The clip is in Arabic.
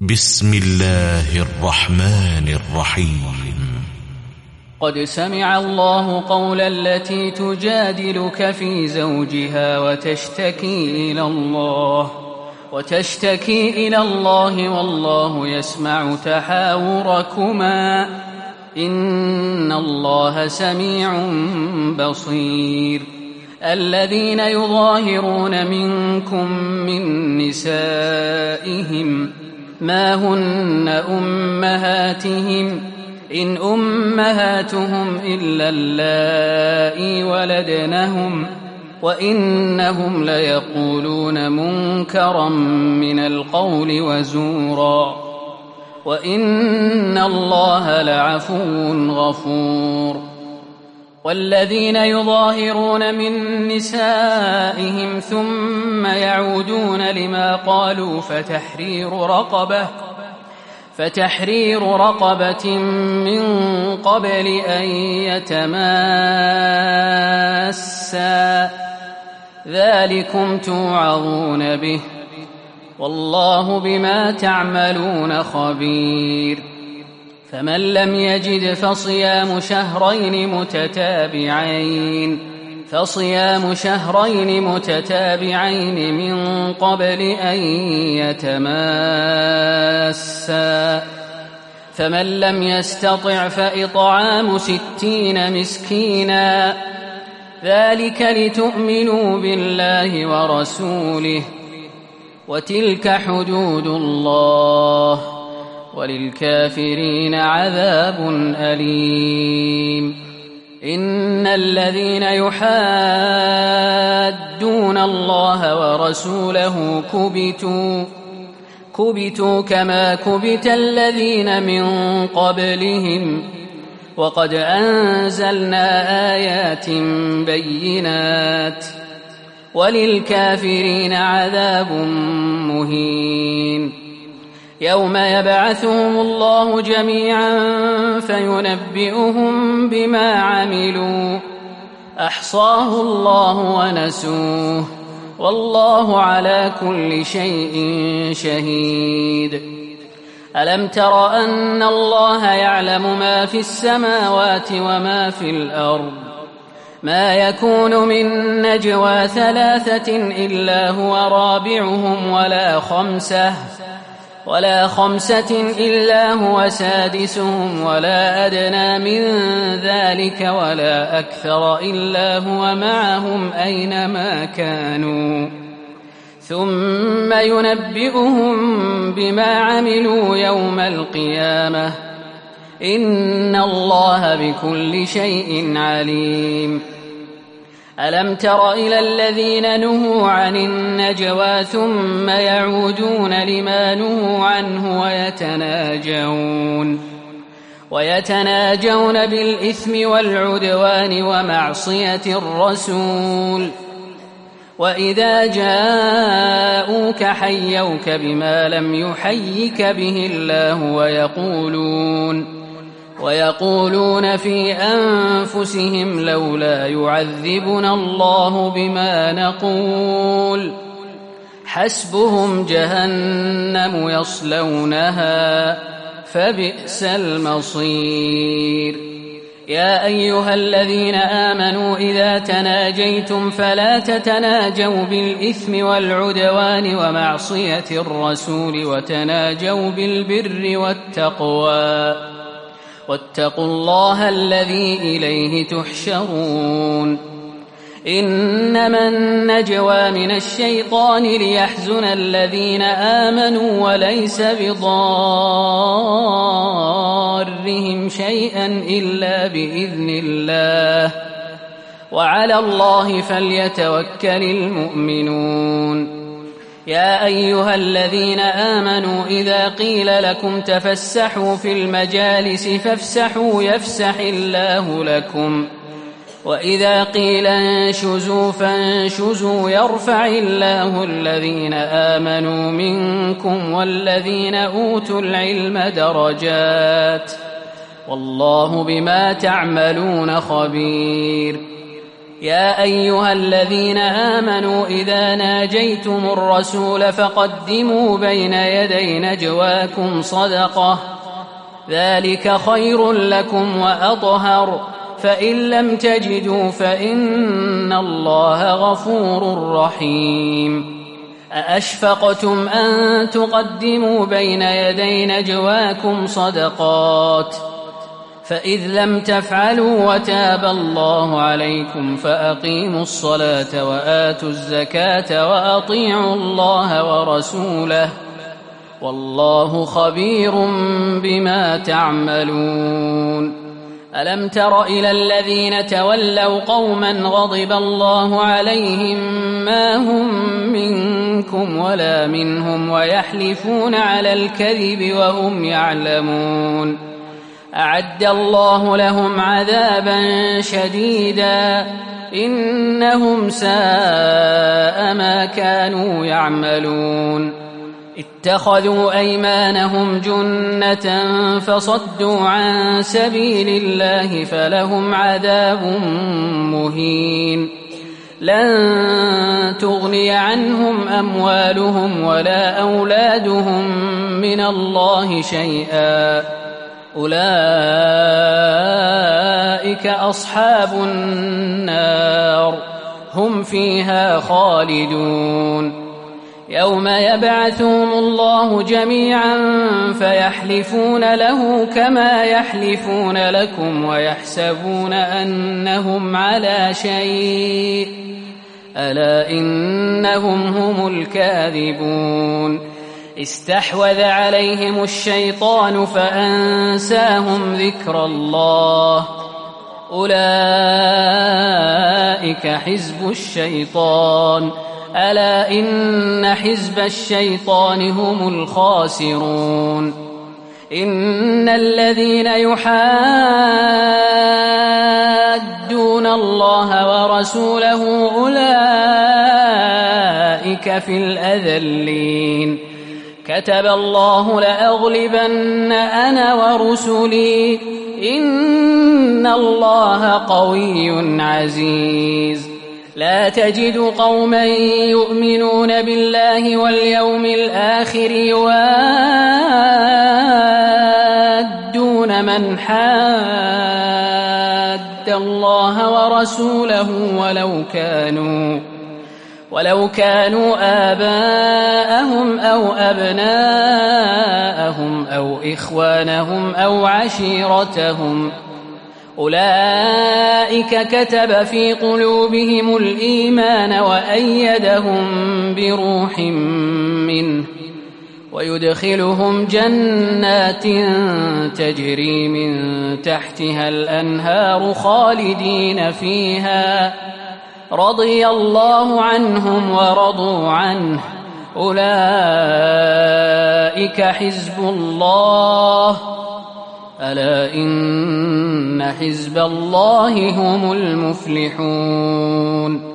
بسم الله الرحمن الرحيم. قد سمع الله قول التي تجادلك في زوجها وتشتكي إلى الله والله يسمع تحاوركما إن الله سميع بصير. الذين يظاهرون منكم من نسائهم ما هن أمهاتهم إن أمهاتهم إلا اللائي ولدنهم وإنهم ليقولون منكرا من القول وزورا وإن الله لعفو غفور. والذين يظاهرون من نسائهم ثم يعودون لما قالوا فتحرير رقبة من قبل أن يتماسا ذلكم توعظون به والله بما تعملون خبير. فمن لم يجد فصيام شهرين متتابعين من قبل أن يتماسا. فمن لم يستطع فإطعام 60 مسكينا ذلك لتؤمنوا بالله ورسوله وتلك حدود الله وللكافرين عذاب أليم. إن الذين يحادون الله ورسوله كبتوا كما كبت الذين من قبلهم وقد أنزلنا آيات بينات وللكافرين عذاب مهين. يوم يبعثهم الله جميعا فينبئهم بما عملوا أحصاه الله ونسوه والله على كل شيء شهيد. ألم تر أن الله يعلم ما في السماوات وما في الأرض ما يكون من نجوى 3 إلا هو رابعهم ولا خمسة إلا هو سادسهم ولا أدنى من ذلك ولا أكثر إلا هو معهم أينما كانوا ثم ينبئهم بما عملوا يوم القيامة إن الله بكل شيء عليم. ألم تر إلى الذين نهوا عن النجوى ثم يعودون لما نهوا عنه ويتناجون بالإثم والعدوان ومعصية الرسول وإذا جاءوك حيوك بما لم يحيك به الله ويقولون في أنفسهم لولا يعذبنا الله بما نقول حسبهم جهنم يصلونها فبئس المصير. يا أيها الذين آمنوا إذا تناجيتم فلا تتناجوا بالإثم والعدوان ومعصية الرسول وتناجوا بالبر والتقوى واتقوا الله الذي إليه تحشرون. إنما النجوى من الشيطان ليحزن الذين آمنوا وليس بضارهم شيئا إلا بإذن الله وعلى الله فليتوكل المؤمنون. يا أيها الذين آمنوا إذا قيل لكم تفسحوا في المجالس فافسحوا يفسح الله لكم وإذا قيل انشزوا فانشزوا يرفع الله الذين آمنوا منكم والذين أوتوا العلم درجات والله بما تعملون خبير. يا أيها الذين آمنوا إذا ناجيتم الرسول فقدموا بين يدي نجواكم صدقة ذلك خير لكم وأطهر فإن لم تجدوا فإن الله غفور رحيم أأشفقتم أن تقدموا بين يدي نجواكم صدقات فإذ لم تفعلوا وتاب الله عليكم فأقيموا الصلاة وآتوا الزكاة وأطيعوا الله ورسوله والله خبير بما تعملون ألم تر إلى الذين تولوا قوما غضب الله عليهم ما هم منكم ولا منهم ويحلفون على الكذب وهم يعلمون أعد الله لهم عذابا شديدا إنهم ساء ما كانوا يعملون اتخذوا أيمانهم جنة فصدوا عن سبيل الله فلهم عذاب مهين لن تغني عنهم أموالهم ولا أولادهم من الله شيئا أولئك أصحاب النار هم فيها خالدون يوم يبعثهم الله جميعا فيحلفون له كما يحلفون لكم ويحسبون أنهم على شيء ألا إنهم هم الكاذبون استحوذ عليهم الشيطان فأنساهم ذكر الله أولئك حزب الشيطان ألا إن حزب الشيطان هم الخاسرون إن الذين يحادون الله ورسوله أولئك في الأذلين كتب الله لأغلبن أنا ورسلي إن الله قوي عزيز لا تجد قوما يؤمنون بالله واليوم الآخر يوادون من حاد الله ورسوله ولو كانوا آباءهم أو أبناءهم أو إخوانهم أو عشيرتهم أولئك كتب في قلوبهم الإيمان وأيدهم بروح منه ويدخلهم جنات تجري من تحتها الأنهار خالدين فيها رضي الله عنهم ورضوا عنه أولئك حزب الله ألا إن حزب الله هم المفلحون